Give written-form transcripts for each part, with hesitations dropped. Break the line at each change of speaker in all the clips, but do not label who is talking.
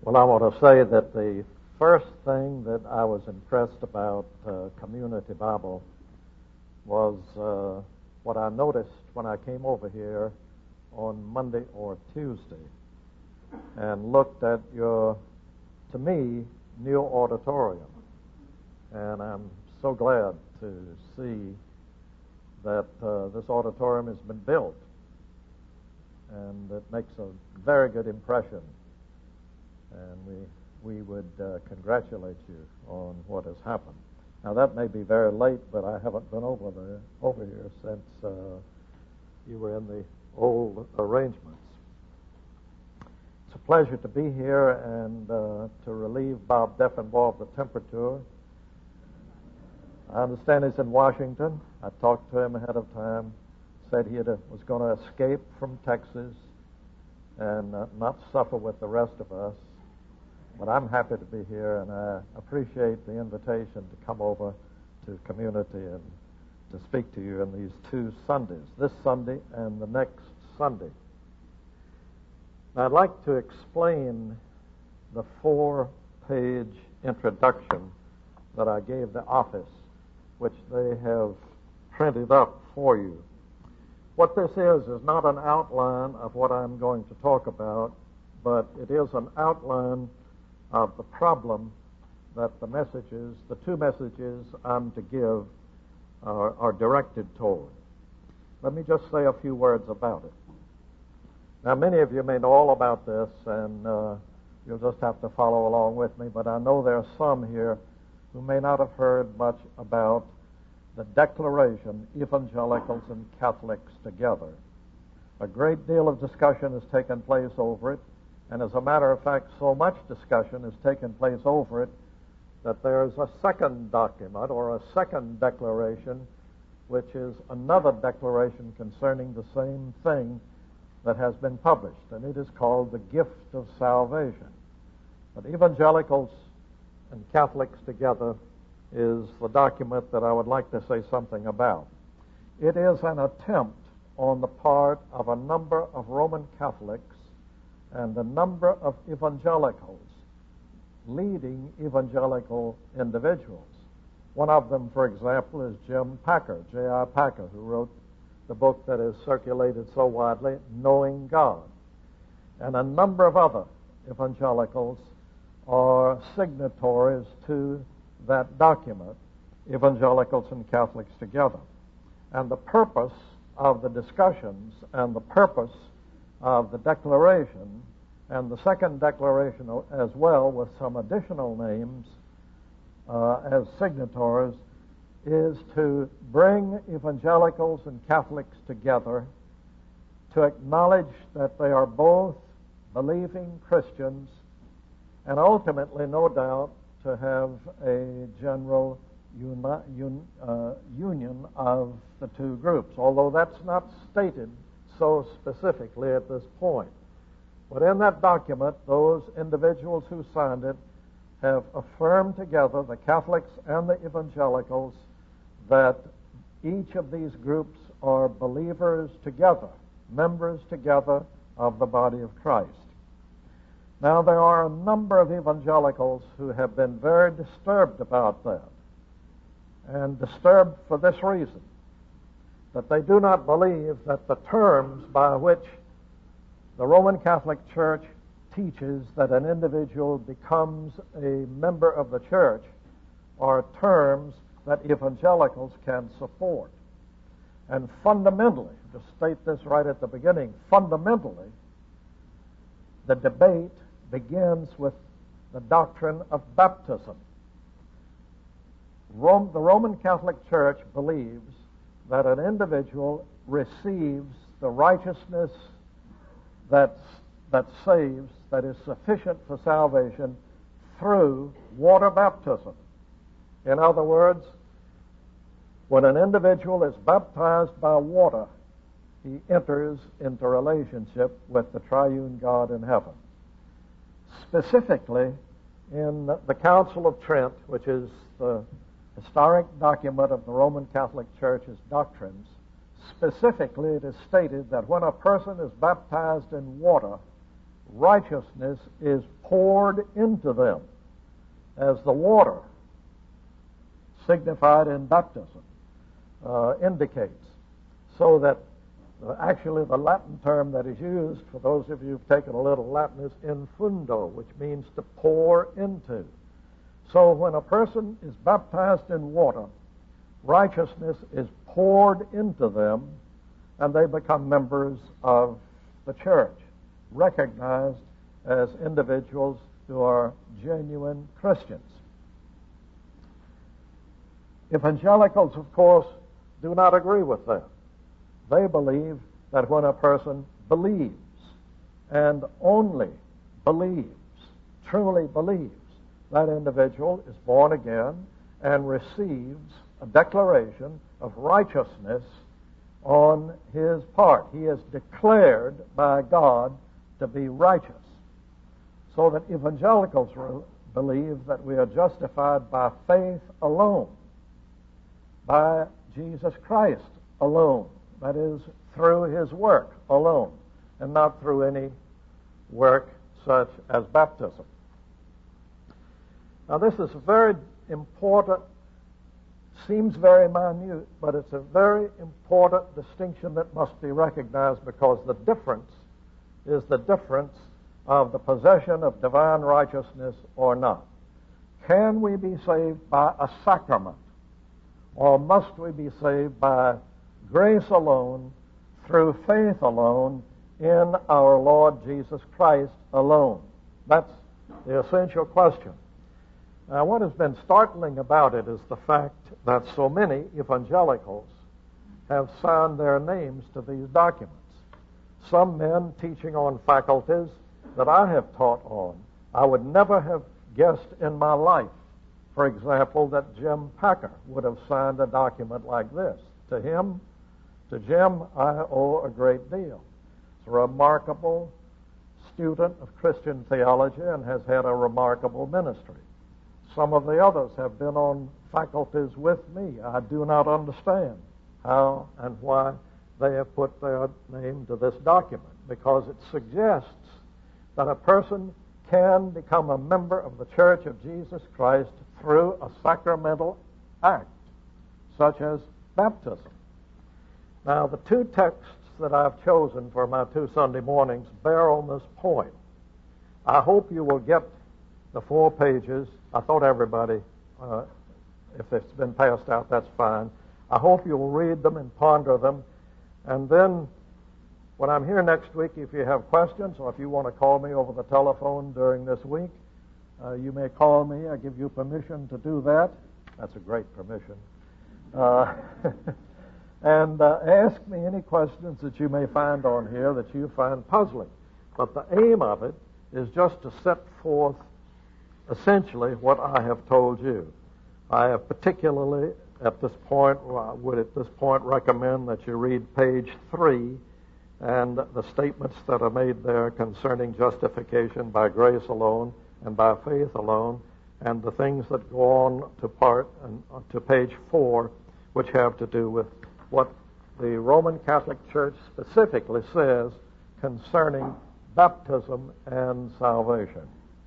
Well, I want to say that the first thing that I was impressed about Community Bible was what I noticed when I came over here on Monday or Tuesday and looked at your, to me, new auditorium. And I'm so glad to see that this auditorium has been built. And it makes a very good impression. And we would congratulate you on what has happened. Now, that may be very late, but I haven't been over here since you were in the old arrangements. It's a pleasure to be here and to relieve Bob Deffenbaugh of the temperature. I understand he's in Washington. I talked to him ahead of time, said he was going to escape from Texas and not suffer with the rest of us. But I'm happy to be here, and I appreciate the invitation to come over to Community and to speak to you in these two Sundays, this Sunday and the next Sunday. Now, I'd like to explain the 4-page introduction that I gave the office, which they have printed up for you. What this is not an outline of what I'm going to talk about, but it is an outline of the problem that the two messages I'm to give are directed toward. Let me just say a few words about it. Now, many of you may know all about this, and you'll just have to follow along with me, but I know there are some here who may not have heard much about the declaration, Evangelicals and Catholics Together. A great deal of discussion has taken place over it, and as a matter of fact, so much discussion has taken place over it that there's a second document or a second declaration, which is another declaration concerning the same thing that has been published, and it is called the Gift of Salvation. But Evangelicals and Catholics Together is the document that I would like to say something about. It is an attempt on the part of a number of Roman Catholics and a number of evangelicals, leading evangelical individuals. One of them, for example, is Jim Packer, J.I. Packer, who wrote the book that is circulated so widely, Knowing God. And a number of other evangelicals are signatories to that document, Evangelicals and Catholics Together. And the purpose of the discussions and the purpose of the declaration, and the second declaration as well, with some additional names as signatories, is to bring evangelicals and Catholics together to acknowledge that they are both believing Christians and ultimately, no doubt, to have a general union of the two groups, although that's not stated so specifically at this point. But in that document, those individuals who signed it have affirmed together, the Catholics and the evangelicals, that each of these groups are believers together, members together of the body of Christ. Now, there are a number of evangelicals who have been very disturbed about that, and disturbed for this reason, that they do not believe that the terms by which the Roman Catholic Church teaches that an individual becomes a member of the church are terms that evangelicals can support. And fundamentally, to state this right at the beginning, fundamentally, the debate begins with the doctrine of baptism. The Roman Catholic Church believes that an individual receives the righteousness that saves, that is sufficient for salvation, through water baptism. In other words, when an individual is baptized by water, he enters into relationship with the triune God in heaven. Specifically, in the Council of Trent, which is the historic document of the Roman Catholic Church's doctrines, specifically it is stated that when a person is baptized in water, righteousness is poured into them as the water signified in baptism indicates. So that actually the Latin term that is used, for those of you who've taken a little Latin, is infundo, which means to pour into. So when a person is baptized in water, righteousness is poured into them, and they become members of the church, recognized as individuals who are genuine Christians. Evangelicals, of course, do not agree with that. They believe that when a person believes, and only believes, truly believes, that individual is born again and receives a declaration of righteousness on his part. He is declared by God to be righteous. So that evangelicals believe that we are justified by faith alone, by Jesus Christ alone, that is, through his work alone, and not through any work such as baptism. Now, this is very important, seems very minute, but it's a very important distinction that must be recognized, because the difference is the difference of the possession of divine righteousness or not. Can we be saved by a sacrament, or must we be saved by grace alone, through faith alone, in our Lord Jesus Christ alone? That's the essential question. Now, what has been startling about it is the fact that so many evangelicals have signed their names to these documents. Some men teaching on faculties that I have taught on, I would never have guessed in my life, for example, that Jim Packer would have signed a document like this. To Jim, I owe a great deal. He's a remarkable student of Christian theology and has had a remarkable ministry. Some of the others have been on faculties with me. I do not understand how and why they have put their name to this document, because it suggests that a person can become a member of the Church of Jesus Christ through a sacramental act, such as baptism. Now, the two texts that I've chosen for my 2 Sunday mornings bear on this point. I hope you will get the 4 pages. I thought everybody, if it's been passed out, that's fine. I hope you will read them and ponder them. And then, when I'm here next week, if you have questions, or if you want to call me over the telephone during this week, you may call me. I give you permission to do that. That's a great permission. And ask me any questions that you may find on here that you find puzzling. But the aim of it is just to set forth essentially what I have told you. I have particularly at this point, would at this point recommend that you read page 3 and the statements that are made there concerning justification by grace alone and by faith alone, and the things that go on to page 4, which have to do with what the Roman Catholic Church specifically says concerning baptism and salvation.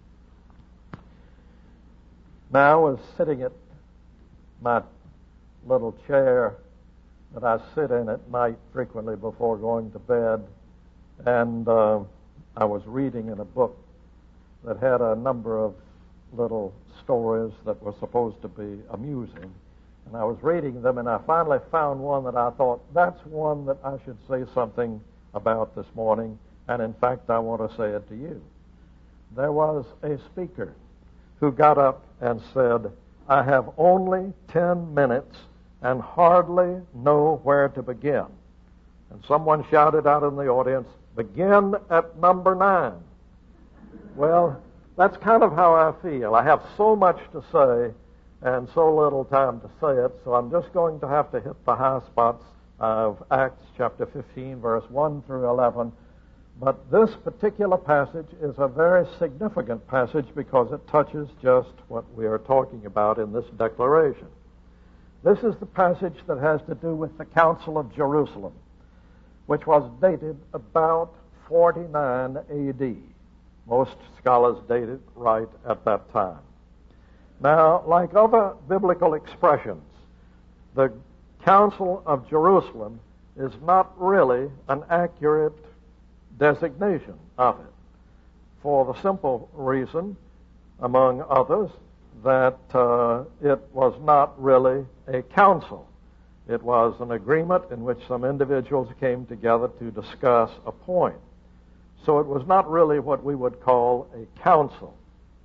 Now, I was sitting at my little chair that I sit in at night frequently before going to bed, and I was reading in a book that had a number of little stories that were supposed to be amusing. And I was reading them, and I finally found one that I thought, that's one that I should say something about this morning, and in fact, I want to say it to you. There was a speaker who got up and said, I have only 10 minutes and hardly know where to begin. And someone shouted out in the audience, begin at number 9. Well, that's kind of how I feel. I have so much to say and so little time to say it, so I'm just going to have to hit the high spots of Acts chapter 15, verse 1 through 11. But this particular passage is a very significant passage because it touches just what we are talking about in this declaration. This is the passage that has to do with the Council of Jerusalem, which was dated about 49 A.D. Most scholars date it right at that time. Now, like other biblical expressions, the Council of Jerusalem is not really an accurate designation of it, for the simple reason, among others, that it was not really a council. It was an agreement in which some individuals came together to discuss a point. So it was not really what we would call a council.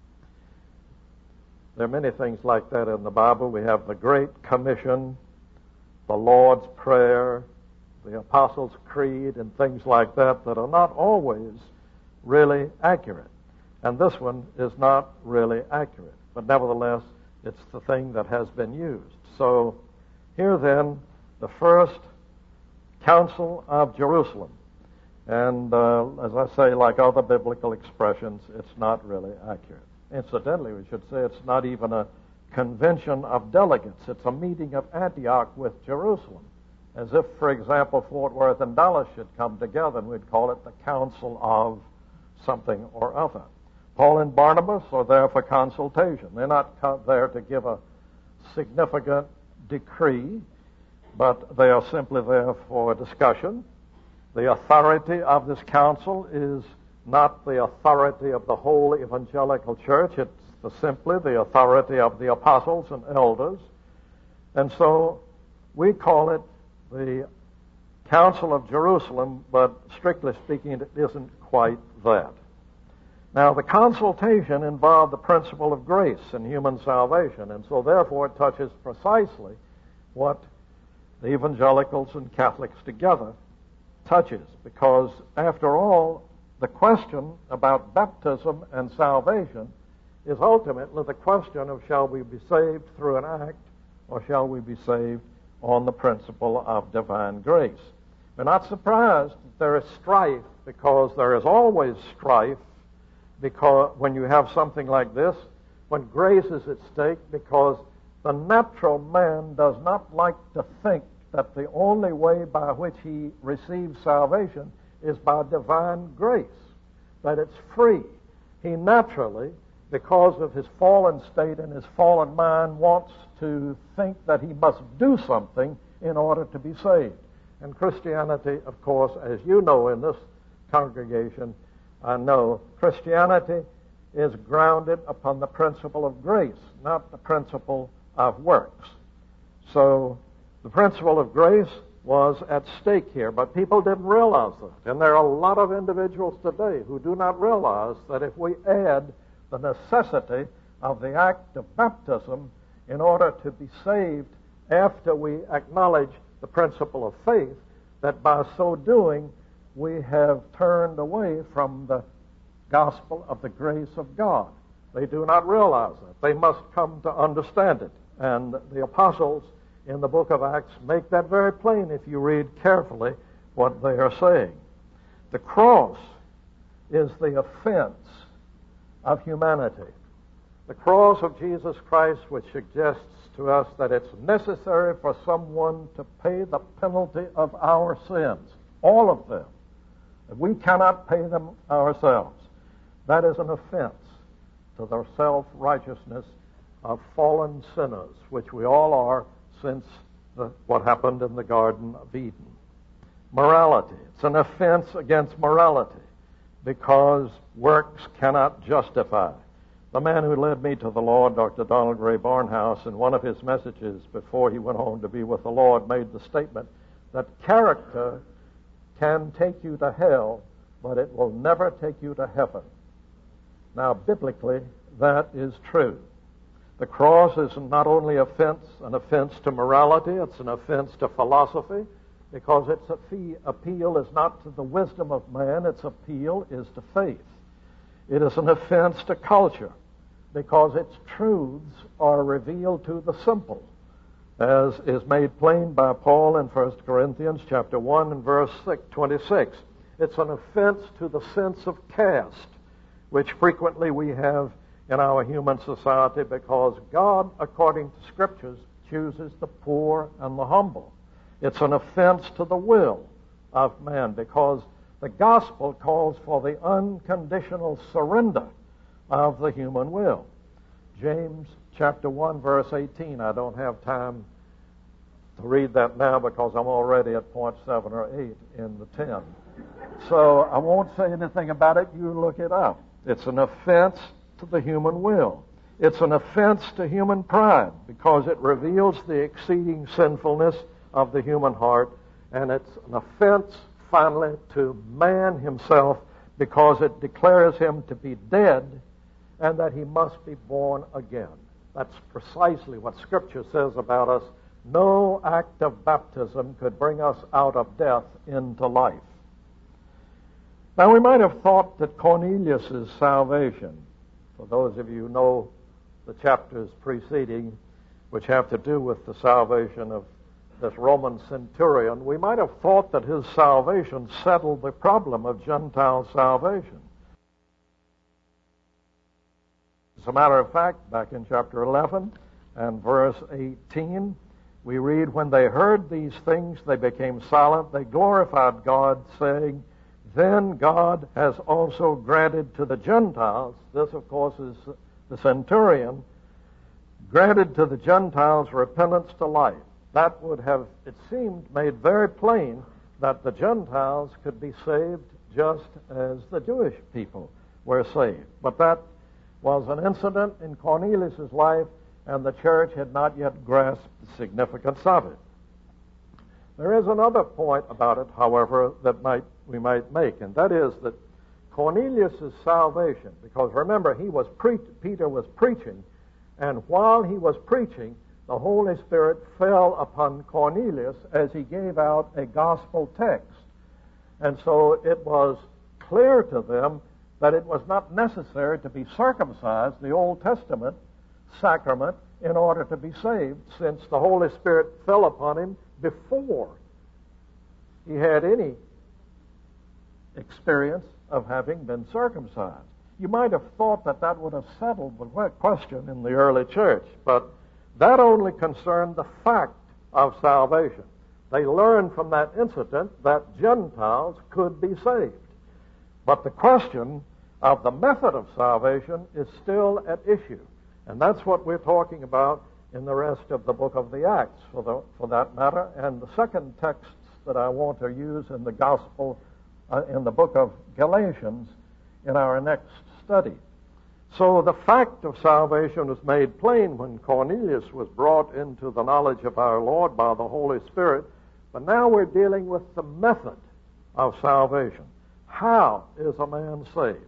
There are many things like that in the Bible. We have the Great Commission, the Lord's Prayer, the Apostles' Creed, and things like that that are not always really accurate. And this one is not really accurate. But nevertheless, it's the thing that has been used. So here then, the first Council of Jerusalem. And as I say, like other biblical expressions, it's not really accurate. Incidentally, we should say it's not even a convention of delegates. It's a meeting of Antioch with Jerusalem. As if, for example, Fort Worth and Dallas should come together, and we'd call it the Council of something or other. Paul and Barnabas are there for consultation. They're not there to give a significant decree, but they are simply there for discussion. The authority of this council is not the authority of the whole evangelical church. It's simply the authority of the apostles and elders. And so we call it the Council of Jerusalem, but strictly speaking, it isn't quite that. Now, the consultation involved the principle of grace and human salvation, and so therefore it touches precisely what the evangelicals and Catholics together touches, because after all, the question about baptism and salvation is ultimately the question of shall we be saved through an act or shall we be saved on the principle of divine grace. We're not surprised that there is strife, because there is always strife because when you have something like this, when grace is at stake, because the natural man does not like to think that the only way by which he receives salvation is by divine grace, that it's free. He naturally, because of his fallen state and his fallen mind, wants to think that he must do something in order to be saved. And Christianity, of course, as you know in this congregation, I know, Christianity is grounded upon the principle of grace, not the principle of works. So the principle of grace was at stake here, but people didn't realize that. And there are a lot of individuals today who do not realize that if we add the necessity of the act of baptism in order to be saved after we acknowledge the principle of faith, that by so doing we have turned away from the gospel of the grace of God. They do not realize that. They must come to understand it. And the apostles in the book of Acts make that very plain if you read carefully what they are saying. The cross is the offense of humanity. The cross of Jesus Christ, which suggests to us that it's necessary for someone to pay the penalty of our sins, all of them. We cannot pay them ourselves. That is an offense to the self-righteousness of fallen sinners, which we all are since what happened in the Garden of Eden. Morality. It's an offense against morality because works cannot justify. The man who led me to the Lord, Dr. Donald Gray Barnhouse, in one of his messages before he went home to be with the Lord, made the statement that character can take you to hell, but it will never take you to heaven. Now, biblically, that is true. The cross is not only an offense to morality, it's an offense to philosophy, because its appeal is not to the wisdom of man, its appeal is to faith. It is an offense to culture, because its truths are revealed to the simple, as is made plain by Paul in 1 Corinthians chapter 1 and verse 26. It's an offense to the sense of caste, which frequently we have in our human society, because God, according to Scriptures, chooses the poor and the humble. It's an offense to the will of man, because The gospel calls for the unconditional surrender of the human will. James chapter 1, verse 18. I don't have time to read that now because I'm already at point 7 or 8 in the 10. So I won't say anything about it. You look it up. It's an offense to the human will. It's an offense to human pride because it reveals the exceeding sinfulness of the human heart, and it's an offense, finally, to man himself because it declares him to be dead and that he must be born again. That's precisely what Scripture says about us. No act of baptism could bring us out of death into life. Now, we might have thought that Cornelius' salvation, for those of you who know the chapters preceding, which have to do with the salvation of this Roman centurion, we might have thought that his salvation settled the problem of Gentile salvation. As a matter of fact, back in chapter 11 and verse 18, we read, "When they heard these things, they became silent. They glorified God, saying, 'Then God has also granted to the Gentiles,'" this, of course, is the centurion, "granted to the Gentiles repentance to life." That would have, it seemed, made very plain that the Gentiles could be saved just as the Jewish people were saved. But that was an incident in Cornelius' life, and the church had not yet grasped the significance of it. There is another point about it, however, that we might make, and that is that Cornelius' salvation, because remember, Peter was preaching, and while he was preaching, the Holy Spirit fell upon Cornelius as he gave out a gospel text. And so it was clear to them that it was not necessary to be circumcised, the Old Testament sacrament, in order to be saved, since the Holy Spirit fell upon him before he had any experience of having been circumcised. You might have thought that that would have settled the question in the early church, but that only concerned the fact of salvation. They learned from that incident that Gentiles could be saved. But the question of the method of salvation is still at issue. And that's what we're talking about in the rest of the book of the Acts, for that matter. And the second text that I want to use in the gospel, in the book of Galatians, in our next study. So the fact of salvation was made plain when Cornelius was brought into the knowledge of our Lord by the Holy Spirit. But now we're dealing with the method of salvation. How is a man saved?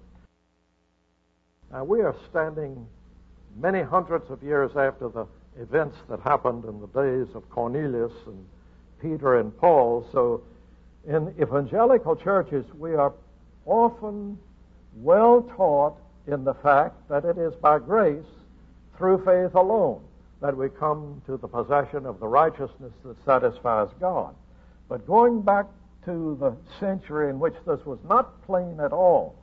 Now, we are standing many hundreds of years after the events that happened in the days of Cornelius and Peter and Paul. So in evangelical churches, we are often well taught in the fact that it is by grace, through faith alone, that we come to the possession of the righteousness that satisfies God. But going back to the century in which this was not plain at all,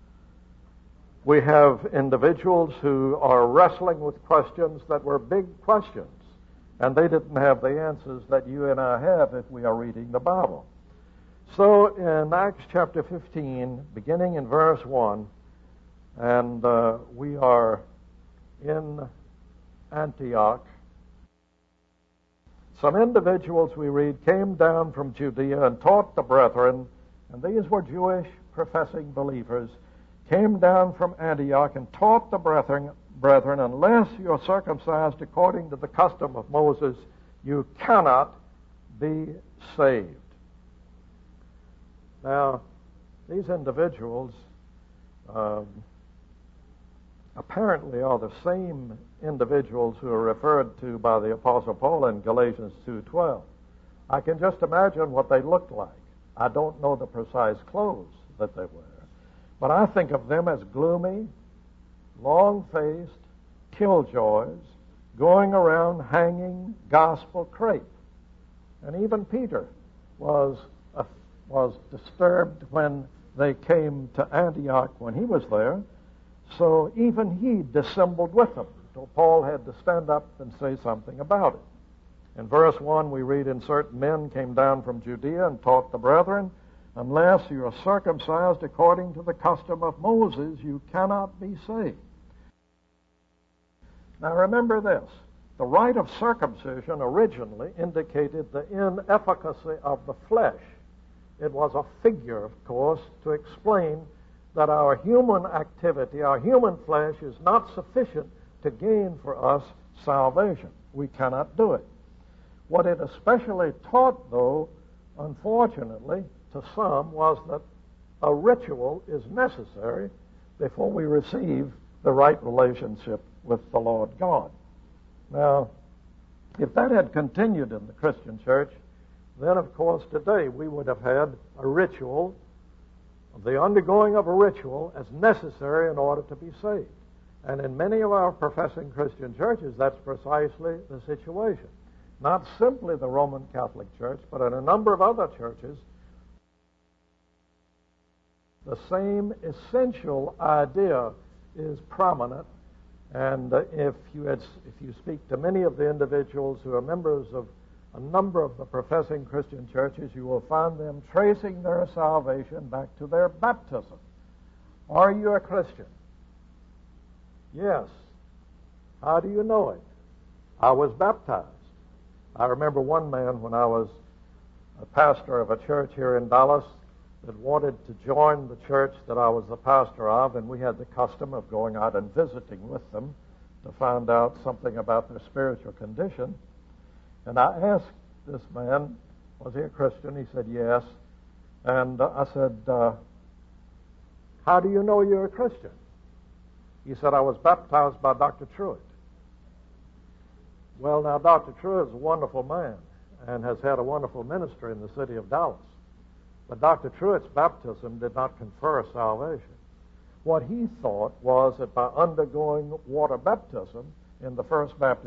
we have individuals who are wrestling with questions that were big questions, and they didn't have the answers that you and I have if we are reading the Bible. So in Acts chapter 15, beginning in verse 1, and we are in Antioch, some individuals, we read, came down from Judea and taught the brethren, and these were Jewish professing believers, came down from Antioch and taught the brethren, unless you're circumcised according to the custom of Moses, you cannot be saved. Now, these individuals apparently are the same individuals who are referred to by the Apostle Paul in Galatians 2:12. I can just imagine what they looked like. I don't know the precise clothes that they wear, but I think of them as gloomy, long-faced killjoys going around hanging gospel crepe. And even Peter was disturbed when they came to Antioch when he was there. So even he dissembled with them. So Paul had to stand up and say something about it. In verse 1 we read, "And certain men came down from Judea and taught the brethren, Unless you are circumcised according to the custom of Moses, you cannot be saved. Now remember this. The rite of circumcision originally indicated the inefficacy of the flesh. It was a figure, of course, to explain that our human activity, our human flesh, is not sufficient to gain for us salvation. We cannot do it. What it especially taught, though, unfortunately, to some, was that a ritual is necessary before we receive the right relationship with the Lord God. Now, if that had continued in the Christian church, then, of course, today we would have had a ritual, the undergoing of a ritual as necessary in order to be saved. And in many of our professing Christian churches, that's precisely the situation. Not simply the Roman Catholic Church, but in a number of other churches, the same essential idea is prominent. And if you speak to many of the individuals who are members of a number of the professing Christian churches, you will find them tracing their salvation back to their baptism. Are you a Christian? Yes. How do you know it? I was baptized. I remember one man, when I was a pastor of a church here in Dallas, that wanted to join the church that I was the pastor of, and we had the custom of going out and visiting with them to find out something about their spiritual condition. And I asked this man, was he a Christian? He said, yes. And I said, how do you know you're a Christian? He said, I was baptized by Dr. Truett. Well, now, Dr. Truett is a wonderful man and has had a wonderful ministry in the city of Dallas. But Dr. Truett's baptism did not confer salvation. What he thought was that by undergoing water baptism in the First Baptist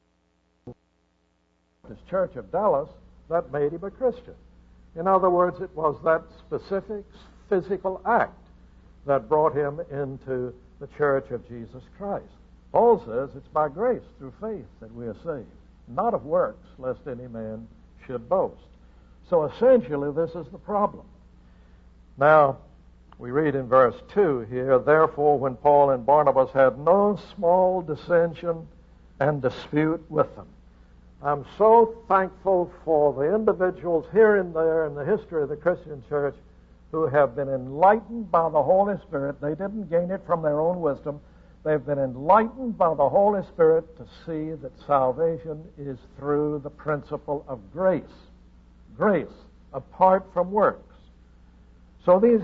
Church of Dallas, that made him a Christian. In other words, it was that specific physical act that brought him into the Church of Jesus Christ. Paul says it's by grace through faith that we are saved, not of works, lest any man should boast. So essentially, this is the problem. Now, we read in verse 2 here, therefore, when Paul and Barnabas had no small dissension and dispute with them. I'm so thankful for the individuals here and there in the history of the Christian church who have been enlightened by the Holy Spirit. They didn't gain it from their own wisdom. They've been enlightened by the Holy Spirit to see that salvation is through the principle of grace. Grace, apart from works. So these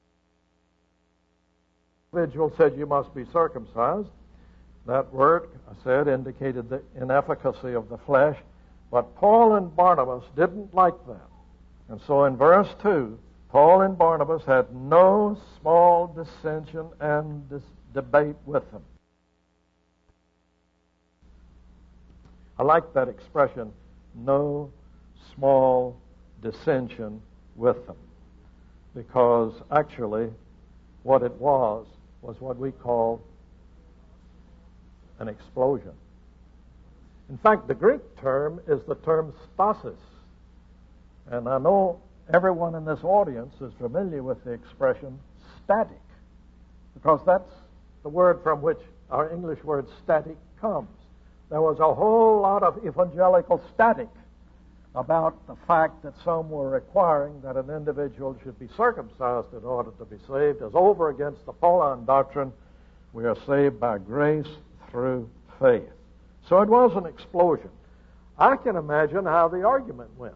individuals said, you must be circumcised. That word, I said, indicated the inefficacy of the flesh. But Paul and Barnabas didn't like that. And so in verse 2, Paul and Barnabas had no small dissension and debate with them. I like that expression, no small dissension with them. Because actually, what it was what we call an explosion. In fact, the Greek term is the term stasis. And I know everyone in this audience is familiar with the expression static, because that's the word from which our English word static comes. There was a whole lot of evangelical static about the fact that some were requiring that an individual should be circumcised in order to be saved, as over against the Pauline doctrine, we are saved by grace through faith. So it was an explosion. I can imagine how the argument went.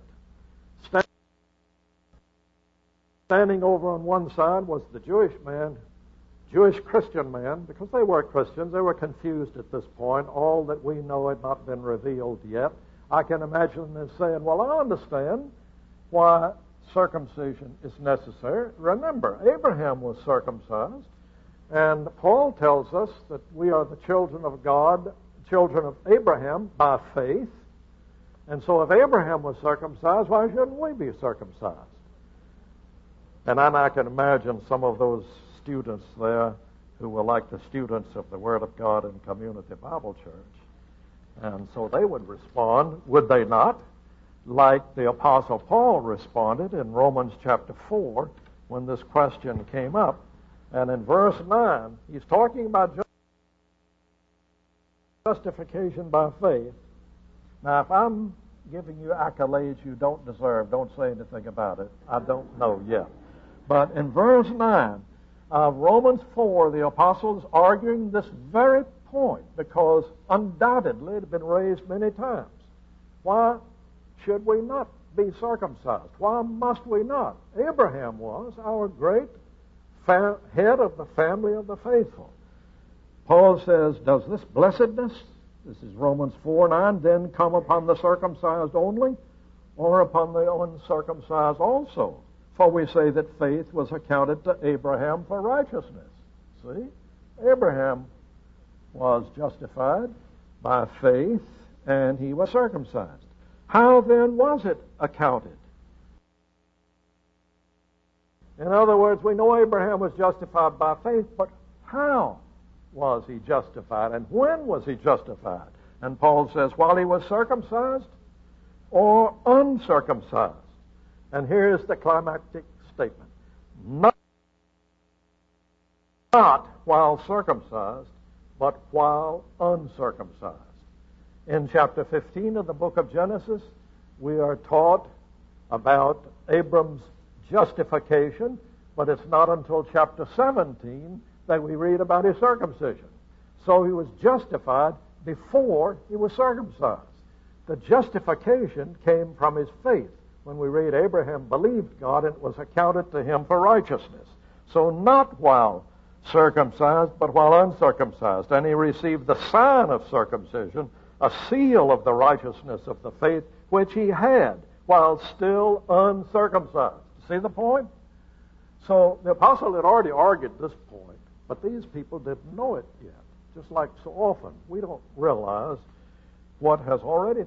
Standing over on one side was the Jewish Christian man, because they were Christians. They were confused at this point. All that we know had not been revealed yet. I can imagine them saying, well, I understand why circumcision is necessary. Remember, Abraham was circumcised, and Paul tells us that we are the children of God, children of Abraham by faith. And so if Abraham was circumcised, why shouldn't we be circumcised? And I can imagine some of those students there who were like the students of the Word of God in Community Bible Church. And so they would respond, would they not, like the Apostle Paul responded in Romans chapter 4 when this question came up. And in verse 9, he's talking about justification by faith. Now, if I'm giving you accolades you don't deserve, don't say anything about it. I don't know yet. But in verse 9 of Romans 4, the apostle's arguing this very point because undoubtedly it had been raised many times. Why should we not be circumcised? Why must we not? Abraham was our great head of the family of the faithful. Paul says, does this blessedness, this is Romans 4:9, then come upon the circumcised only, or upon the uncircumcised also? For we say that faith was accounted to Abraham for righteousness. See? Abraham was justified by faith, and he was circumcised. How then was it accounted? In other words, we know Abraham was justified by faith, but how was he justified, and when was he justified? And Paul says, while he was circumcised or uncircumcised. And here's the climactic statement. Not while circumcised, but while uncircumcised. In chapter 15 of the book of Genesis, we are taught about Abram's justification, but it's not until chapter 17 that we read about his circumcision. So he was justified before he was circumcised. The justification came from his faith. When we read Abraham believed God, and it was accounted to him for righteousness. So not while circumcised, but while uncircumcised. And he received the sign of circumcision, a seal of the righteousness of the faith which he had while still uncircumcised. See the point? So the apostle had already argued this point, but these people didn't know it yet. Just like so often, we don't realize what has already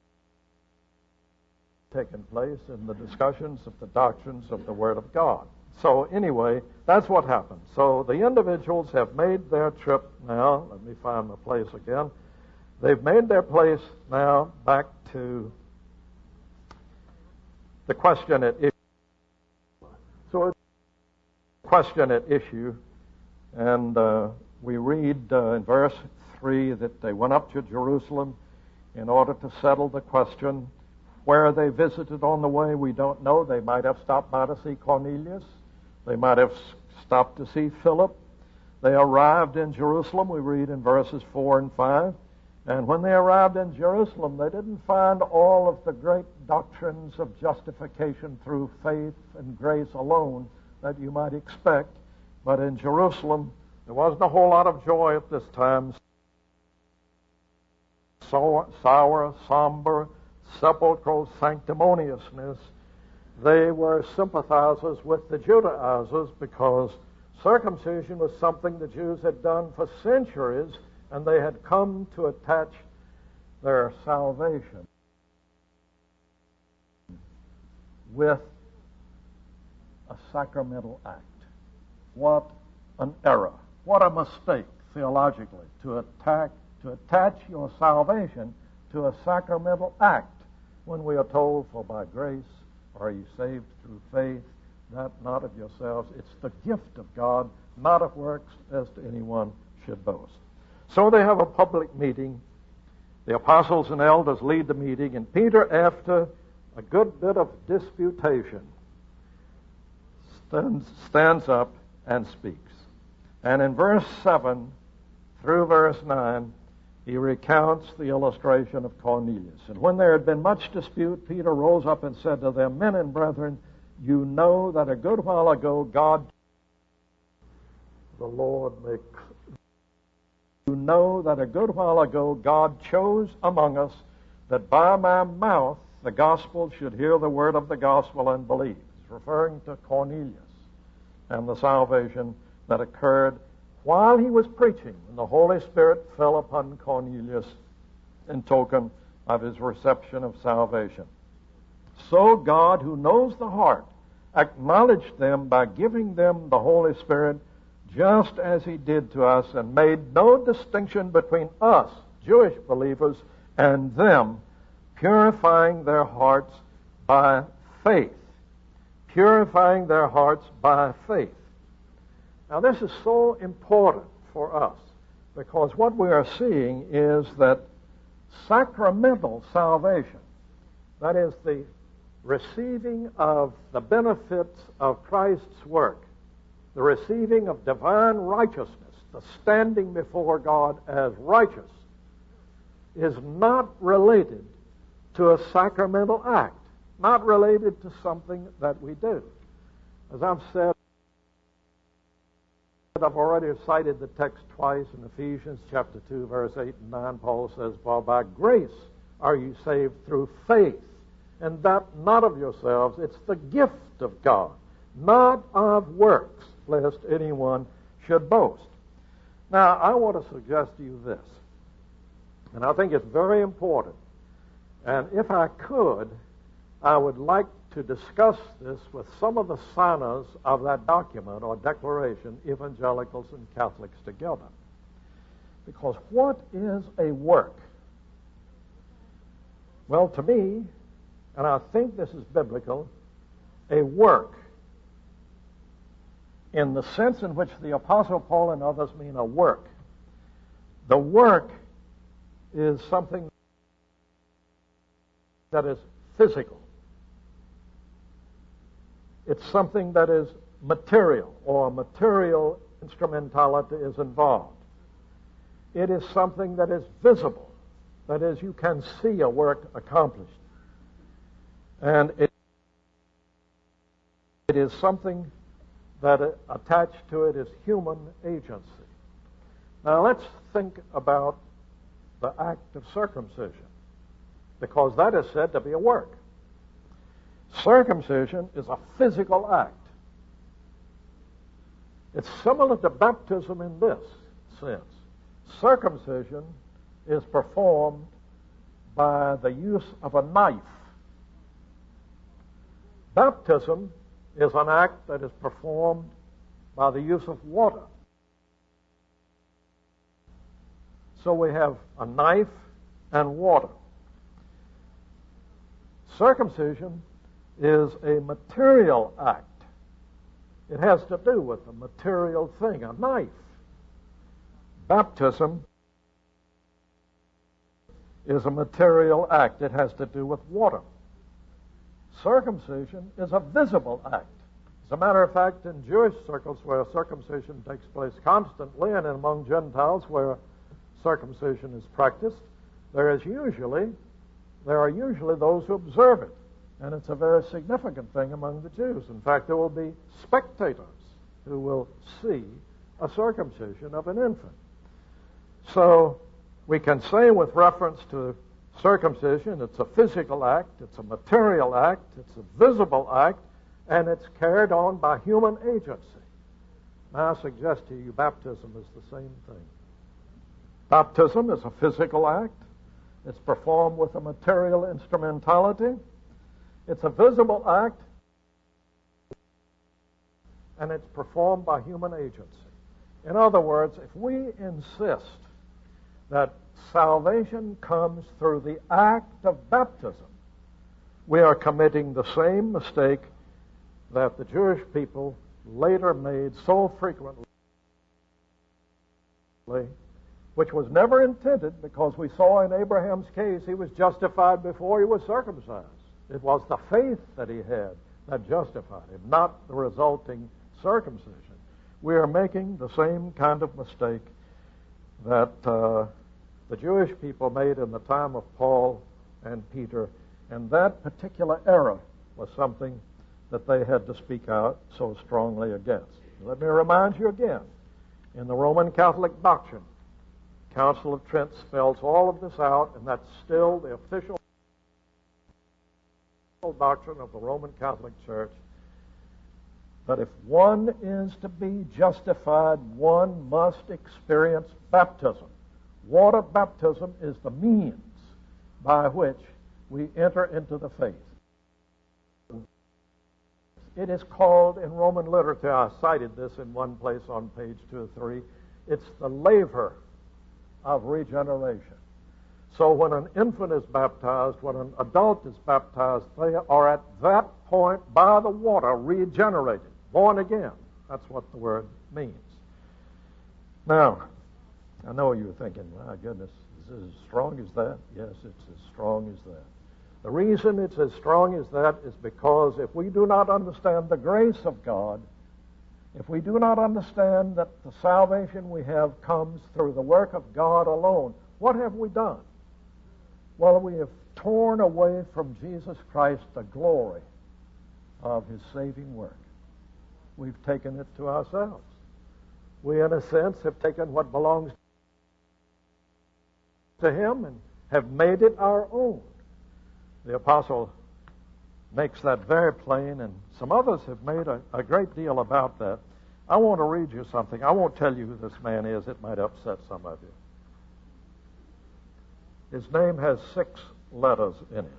taken place in the discussions of the doctrines of the Word of God. So anyway, that's what happened. So the individuals have made their trip now. Let me find my place again. They've made their place now back to the question at issue. So it's a question at issue, and we read in verse 3 that they went up to Jerusalem in order to settle the question. Where they visited on the way, we don't know. They might have stopped by to see Cornelius. They might have stopped to see Philip. They arrived in Jerusalem, we read in verses 4 and 5. And when they arrived in Jerusalem, they didn't find all of the great doctrines of justification through faith and grace alone that you might expect. But in Jerusalem, there wasn't a whole lot of joy at this time. Sour, somber, sepulchral sanctimoniousness. They were sympathizers with the Judaizers because circumcision was something the Jews had done for centuries, and they had come to attach their salvation with a sacramental act. What an error. What a mistake theologically to attach your salvation to a sacramental act when we are told, for by grace are you saved through faith, that not of yourselves. It's the gift of God, not of works, as to anyone should boast. So they have a public meeting. The apostles and elders lead the meeting, and Peter, after a good bit of disputation, stands up and speaks. And in verse 7 through verse 9, he recounts the illustration of Cornelius. And when there had been much dispute, Peter rose up and said to them, Men and brethren, you know that a good while ago God, the Lord makes. You know that a good while ago God chose among us that by my mouth the gospel should hear the word of the gospel and believe. He's referring to Cornelius and the salvation that occurred while he was preaching, and the Holy Spirit fell upon Cornelius in token of his reception of salvation. So God, who knows the heart, acknowledged them by giving them the Holy Spirit just as he did to us, and made no distinction between us, Jewish believers, and them purifying their hearts by faith. Purifying their hearts by faith. Now, this is so important for us because what we are seeing is that sacramental salvation, that is, the receiving of the benefits of Christ's work, the receiving of divine righteousness, the standing before God as righteous, is not related to a sacramental act, not related to something that we do. As I've said, I've already cited the text twice in Ephesians chapter 2, verse 8 and 9. Paul says, "For by grace are you saved through faith, and that not of yourselves, it's the gift of God, not of works, lest anyone should boast." Now, I want to suggest to you this, and I think it's very important. And if I could, I would like to discuss this with some of the signers of that document or declaration, Evangelicals and Catholics together. Because what is a work? Well, to me, and I think this is biblical, a work, in the sense in which the Apostle Paul and others mean a work, the work is something that is physical. It's something that is material, or material instrumentality is involved. It is something that is visible. That is, you can see a work accomplished. And it is something that attached to it is human agency. Now let's think about the act of circumcision, because that is said to be a work. Circumcision is a physical act. It's similar to baptism in this sense. Circumcision is performed by the use of a knife. Baptism is an act that is performed by the use of water. So we have a knife and water. Circumcision is a material act. It has to do with a material thing, a knife. Baptism is a material act. It has to do with water. Circumcision is a visible act. As a matter of fact, in Jewish circles where circumcision takes place constantly, and among Gentiles where circumcision is practiced, there are usually those who observe it. And it's a very significant thing among the Jews. In fact, there will be spectators who will see a circumcision of an infant. So we can say with reference to circumcision, it's a physical act, it's a material act, it's a visible act, and it's carried on by human agency. Now I suggest to you baptism is the same thing. Baptism is a physical act. It's performed with a material instrumentality. It's a visible act, and it's performed by human agency. In other words, if we insist that salvation comes through the act of baptism, we are committing the same mistake that the Jewish people later made so frequently, which was never intended, because we saw in Abraham's case he was justified before he was circumcised. It was the faith that he had that justified him, not the resulting circumcision. We are making the same kind of mistake that the Jewish people made in the time of Paul and Peter, and that particular error was something that they had to speak out so strongly against. Let me remind you again, in the Roman Catholic doctrine, Council of Trent spells all of this out, and that's still the official doctrine of the Roman Catholic Church, that if one is to be justified, one must experience baptism. Water baptism is the means by which we enter into the faith. It is called in Roman literature, I cited this in one place on page 2 or 3, it's the laver of regeneration. So when an infant is baptized, when an adult is baptized, they are at that point by the water regenerated, born again. That's what the word means. Now, I know you're thinking, my goodness, is it as strong as that? Yes, it's as strong as that. The reason it's as strong as that is because if we do not understand the grace of God, if we do not understand that the salvation we have comes through the work of God alone, what have we done? Well, we have torn away from Jesus Christ the glory of His saving work. We've taken it to ourselves. We, in a sense, have taken what belongs to Him and have made it our own. The apostle makes that very plain, and some others have made a great deal about that. I want to read you something. I won't tell you who this man is. It might upset some of you. His name has 6 letters in it.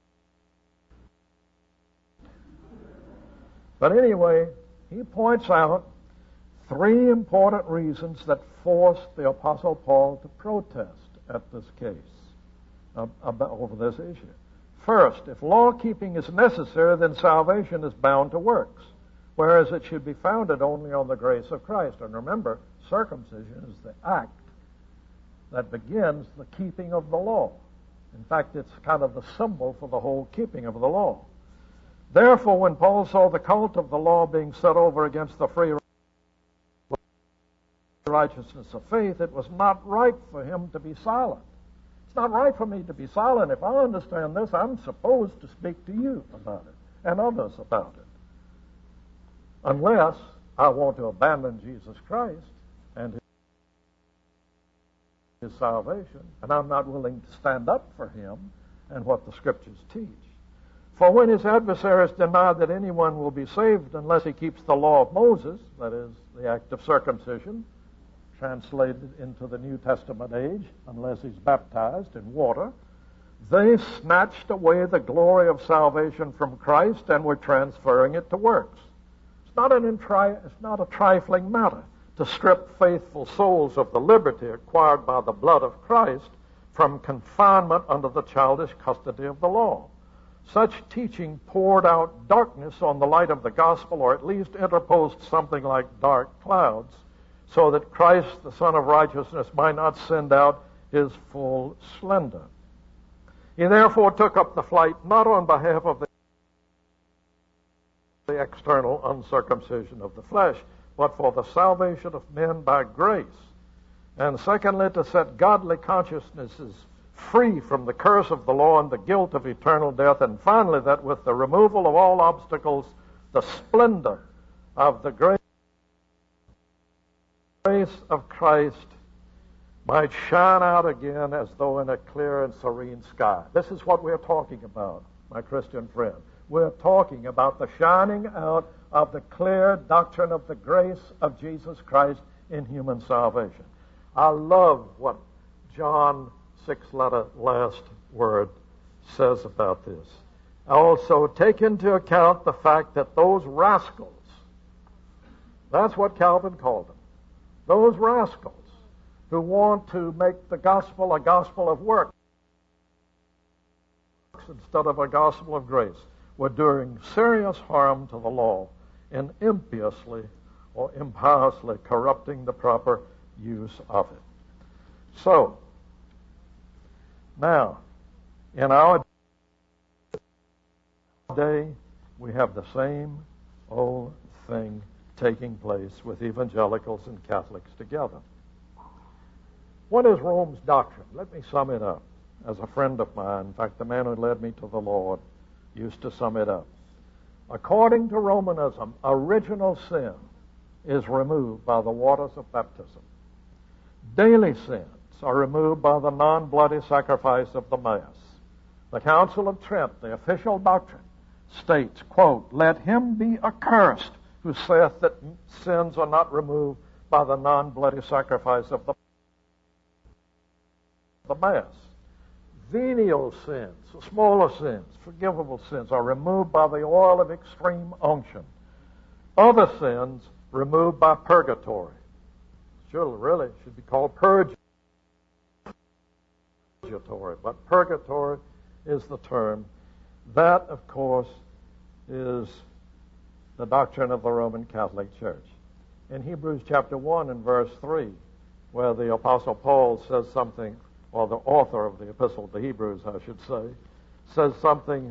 But anyway, he points out 3 important reasons that forced the Apostle Paul to protest at this case, over this issue. First, if law-keeping is necessary, then salvation is bound to works, whereas it should be founded only on the grace of Christ. And remember, circumcision is the act that begins the keeping of the law. In fact, it's kind of the symbol for the whole keeping of the law. Therefore, when Paul saw the cult of the law being set over against the free righteousness of faith, it was not right for him to be silent. It's not right for me to be silent. If I understand this, I'm supposed to speak to you about it and others about it. Unless I want to abandon Jesus Christ and His salvation, and I'm not willing to stand up for Him and what the Scriptures teach. For when His adversaries deny that anyone will be saved unless he keeps the law of Moses, that is, the act of circumcision, translated into the New Testament age, unless he's baptized in water, they snatched away the glory of salvation from Christ and were transferring it to works. It's not a trifling matter to strip faithful souls of the liberty acquired by the blood of Christ from confinement under the childish custody of the law. Such teaching poured out darkness on the light of the gospel, or at least interposed something like dark clouds, so that Christ, the Son of Righteousness, might not send out His full splendor. He therefore took up the fight not on behalf of the external uncircumcision of the flesh, but for the salvation of men by grace. And secondly, to set godly consciousnesses free from the curse of the law and the guilt of eternal death. And finally, that with the removal of all obstacles, the splendor of the grace of Christ might shine out again as though in a clear and serene sky. This is what we're talking about, my Christian friend. We're talking about the shining out of the clear doctrine of the grace of Jesus Christ in human salvation. I love what John 6-letter last word says about this. Also, take into account the fact that those rascals, that's what Calvin called them, those rascals who want to make the gospel a gospel of works instead of a gospel of grace, were doing serious harm to the law in impiously or impiously corrupting the proper use of it. So, now, in our day, we have the same old thing taking place with evangelicals and Catholics together. What is Rome's doctrine? Let me sum it up. As a friend of mine, in fact, the man who led me to the Lord, used to sum it up. According to Romanism, original sin is removed by the waters of baptism. Daily sins are removed by the non-bloody sacrifice of the Mass. The Council of Trent, the official doctrine, states, quote, "Let him be accursed who saith that sins are not removed by the non-bloody sacrifice of the Mass." Venial sins, smaller sins, forgivable sins, are removed by the oil of extreme unction. Other sins removed by purgatory. Really should be called purgatory. purgatory. But purgatory is the term. That, of course, is the doctrine of the Roman Catholic Church. In Hebrews chapter 1 and verse 3, where the Apostle Paul says something, or the author of the Epistle to Hebrews, I should say, says something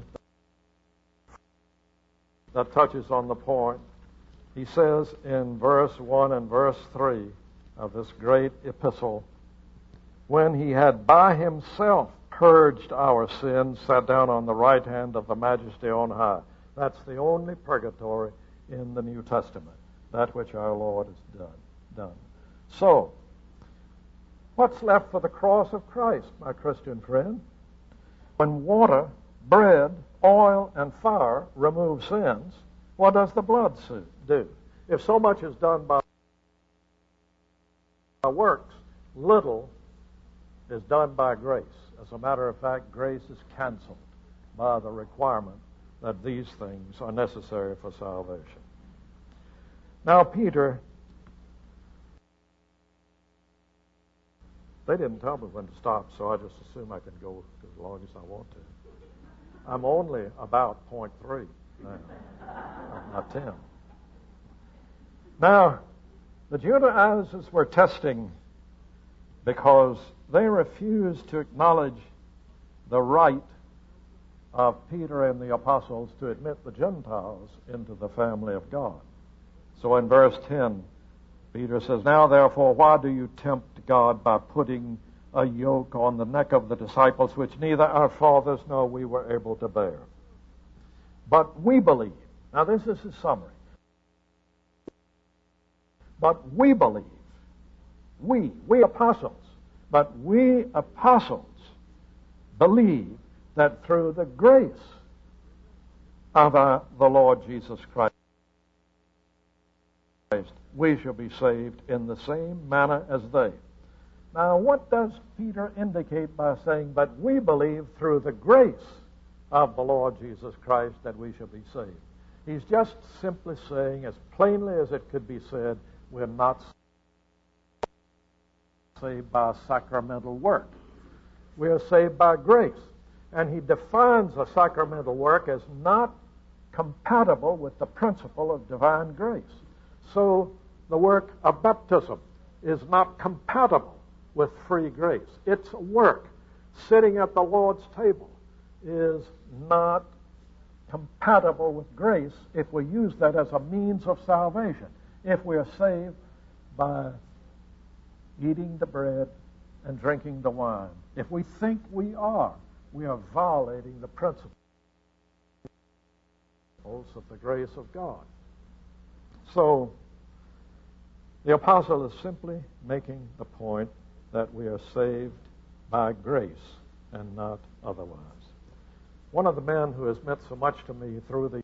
that touches on the point. He says in verse 1 and verse 3 of this great epistle, when he had by himself purged our sins, sat down on the right hand of the Majesty on high. That's the only purgatory in the New Testament, that which our Lord has done. So, what's left for the cross of Christ, my Christian friend? When water, bread, oil, and fire remove sins, what does the blood do? If so much is done by works, little is done by grace. As a matter of fact, grace is canceled by the requirement that these things are necessary for salvation. Now, Peter, they didn't tell me when to stop, so I just assume I can go as long as I want to. I'm only about point 3 now, not 10. Now, the Judaizers were testing because they refused to acknowledge the right of Peter and the apostles to admit the Gentiles into the family of God. So in verse 10, Peter says, now therefore, why do you tempt God by putting a yoke on the neck of the disciples which neither our fathers nor we were able to bear? But we believe. Now this is his summary. But we believe. We apostles. But we apostles believe that through the grace of the Lord Jesus Christ, we shall be saved in the same manner as they. Now, what does Peter indicate by saying, but we believe through the grace of the Lord Jesus Christ that we shall be saved? He's just simply saying, as plainly as it could be said, we're not saved by sacramental work. We are saved by grace. And he defines a sacramental work as not compatible with the principle of divine grace. So the work of baptism is not compatible with free grace. It's a work. Sitting at the Lord's table is not compatible with grace if we use that as a means of salvation. If we are saved by eating the bread and drinking the wine, if we think we are violating the principles of the grace of God. So, the apostle is simply making the point that we are saved by grace and not otherwise. One of the men who has meant so much to me through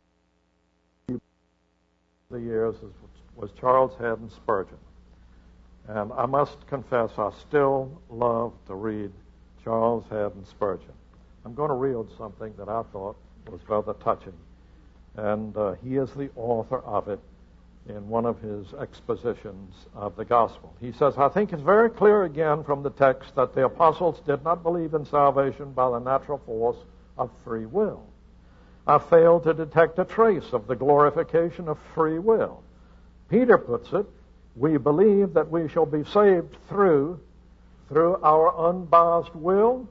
the years was Charles Haddon Spurgeon. And I must confess, I still love to read Charles Haddon Spurgeon. I'm going to read something that I thought was rather touching. And he is the author of it in one of his expositions of the gospel. He says, I think it's very clear again from the text that the apostles did not believe in salvation by the natural force of free will. I fail to detect a trace of the glorification of free will. Peter puts it, we believe that we shall be saved through our unbiased will,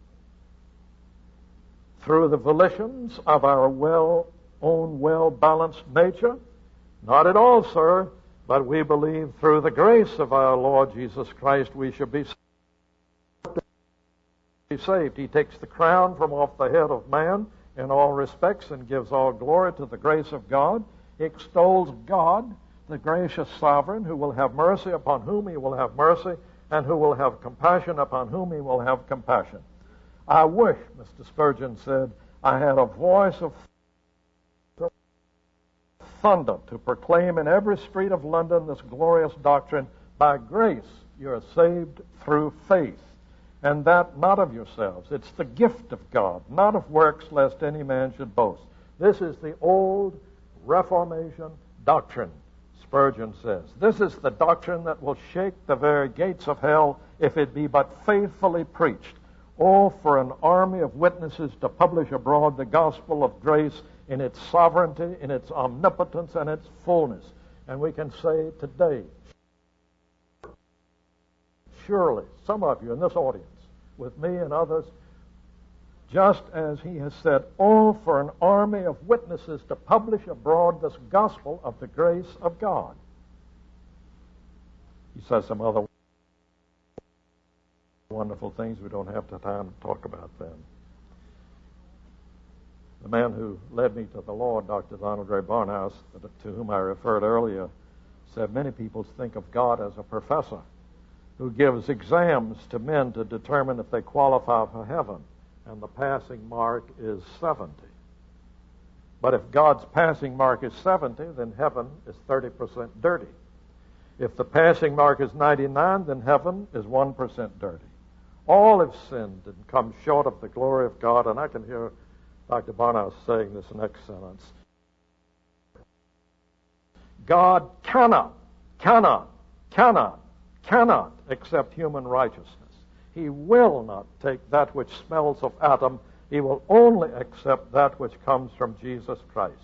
through the volitions of our own well-balanced nature. Not at all, sir, but we believe through the grace of our Lord Jesus Christ we shall be saved. He takes the crown from off the head of man in all respects and gives all glory to the grace of God. He extols God, the gracious sovereign, who will have mercy upon whom he will have mercy, and who will have compassion upon whom he will have compassion. I wish, Mr. Spurgeon said, I had a voice of thunder to proclaim in every street of London this glorious doctrine, by grace you are saved through faith, and that not of yourselves. It's the gift of God, not of works, lest any man should boast. This is the old Reformation doctrine, Spurgeon says. This is the doctrine that will shake the very gates of hell if it be but faithfully preached. Oh, for an army of witnesses to publish abroad the gospel of grace in its sovereignty, in its omnipotence, and its fullness. And we can say today, surely, some of you in this audience, with me and others, just as he has said, oh, for an army of witnesses to publish abroad this gospel of the grace of God. He says some other wonderful things we don't have the time to talk about them. The man who led me to the Lord, Dr. Donald Ray Barnhouse, to whom I referred earlier, said many people think of God as a professor who gives exams to men to determine if they qualify for heaven, and the passing mark is 70. But if God's passing mark is 70, then heaven is 30% dirty. If the passing mark is 99, then heaven is 1% dirty. All have sinned and come short of the glory of God, and I can hear Dr. Barnhouse saying this next sentence. God cannot accept human righteousness. He will not take that which smells of Adam. He will only accept that which comes from Jesus Christ.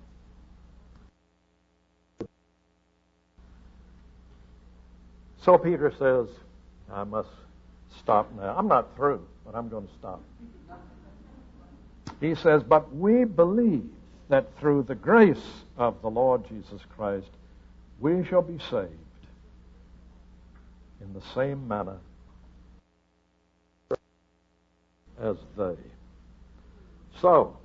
So Peter says, I must stop now. I'm not through, but I'm going to stop. He says, but we believe that through the grace of the Lord Jesus Christ, we shall be saved in the same manner as they. So,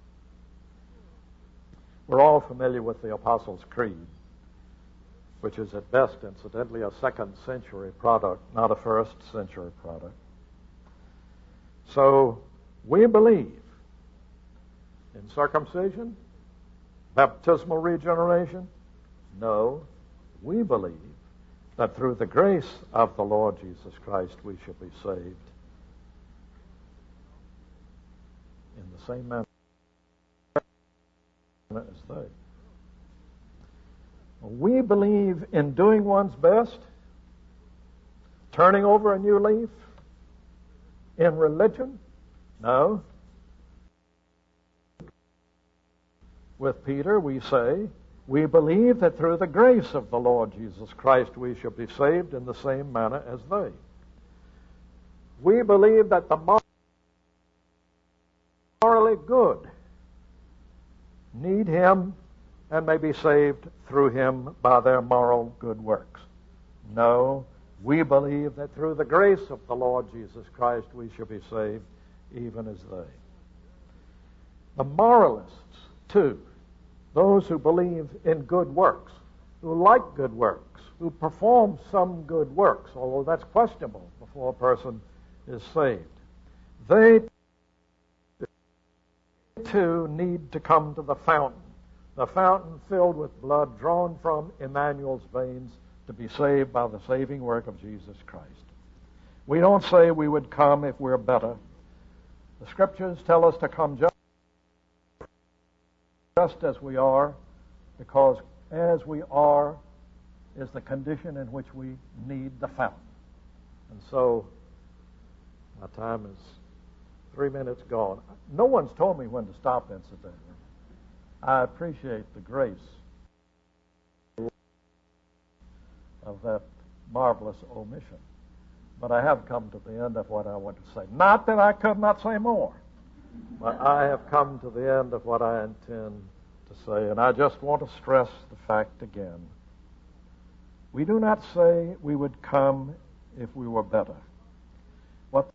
we're all familiar with the Apostles' Creed, which is at best, incidentally, a second-century product, not a first-century product. So, we believe in circumcision, baptismal regeneration. No, we believe that through the grace of the Lord Jesus Christ we shall be saved in the same manner as they. We believe in doing one's best, turning over a new leaf in religion. No. With Peter, we say, we believe that through the grace of the Lord Jesus Christ we shall be saved in the same manner as they. We believe that the morally good need Him and may be saved through Him by their moral good works. No, we believe that through the grace of the Lord Jesus Christ we shall be saved even as they. The moralists, too, those who believe in good works, who like good works, who perform some good works, although that's questionable before a person is saved, they too need to come to the fountain filled with blood drawn from Emmanuel's veins to be saved by the saving work of Jesus Christ. We don't say we would come if we're better. The Scriptures tell us to come just as we are, because as we are is the condition in which we need the fountain. And so, my time is 3 minutes gone. No one's told me when to stop, incidentally. I appreciate the grace of that marvelous omission. But I have come to the end of what I want to say. Not that I could not say more, but I have come to the end of what I intend to say. And I just want to stress the fact again. We do not say we would come if we were better. What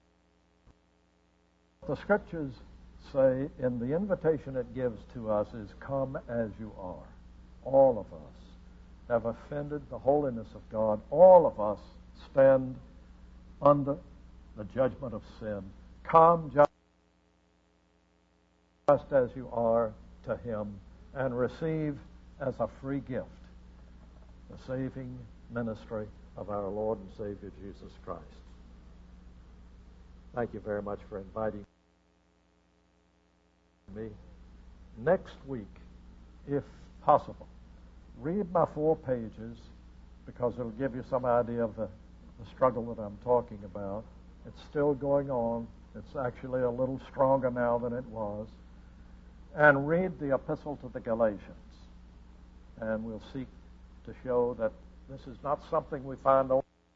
the Scriptures say in the invitation it gives to us is, come as you are. All of us have offended the holiness of God. All of us stand under the judgment of sin. Come just as you are to Him and receive as a free gift the saving ministry of our Lord and Savior Jesus Christ. Thank you very much for inviting me. Next week, if possible, read my 4 pages, because it'll give you some idea of the struggle that I'm talking about. It's still going on. It's actually a little stronger now than it was. And read the Epistle to the Galatians. And we'll seek to show that this is not something we find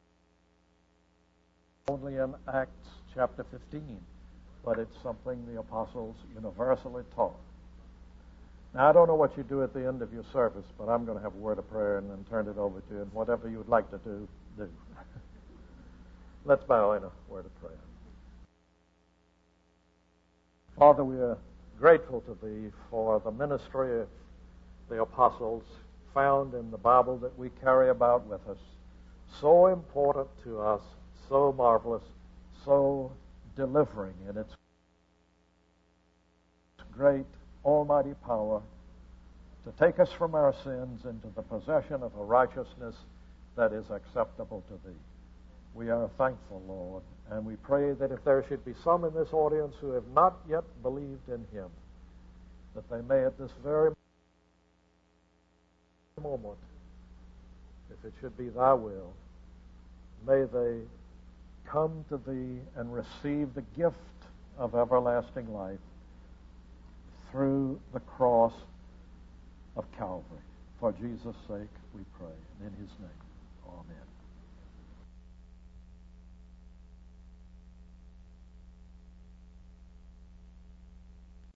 only in Acts chapter 15, but it's something the apostles universally taught. Now, I don't know what you do at the end of your service, but I'm going to have a word of prayer and then turn it over to you, and whatever you would like to do, do. Let's bow in a word of prayer. Father, we are grateful to Thee for the ministry of the apostles found in the Bible that we carry about with us. So important to us, so marvelous, so delivering in its great almighty power to take us from our sins into the possession of a righteousness that is acceptable to Thee. We are thankful, Lord, and we pray that if there should be some in this audience who have not yet believed in Him, that they may at this very moment, if it should be Thy will, may they come to Thee and receive the gift of everlasting life through the cross of Calvary. For Jesus' sake we pray. And in His name, amen.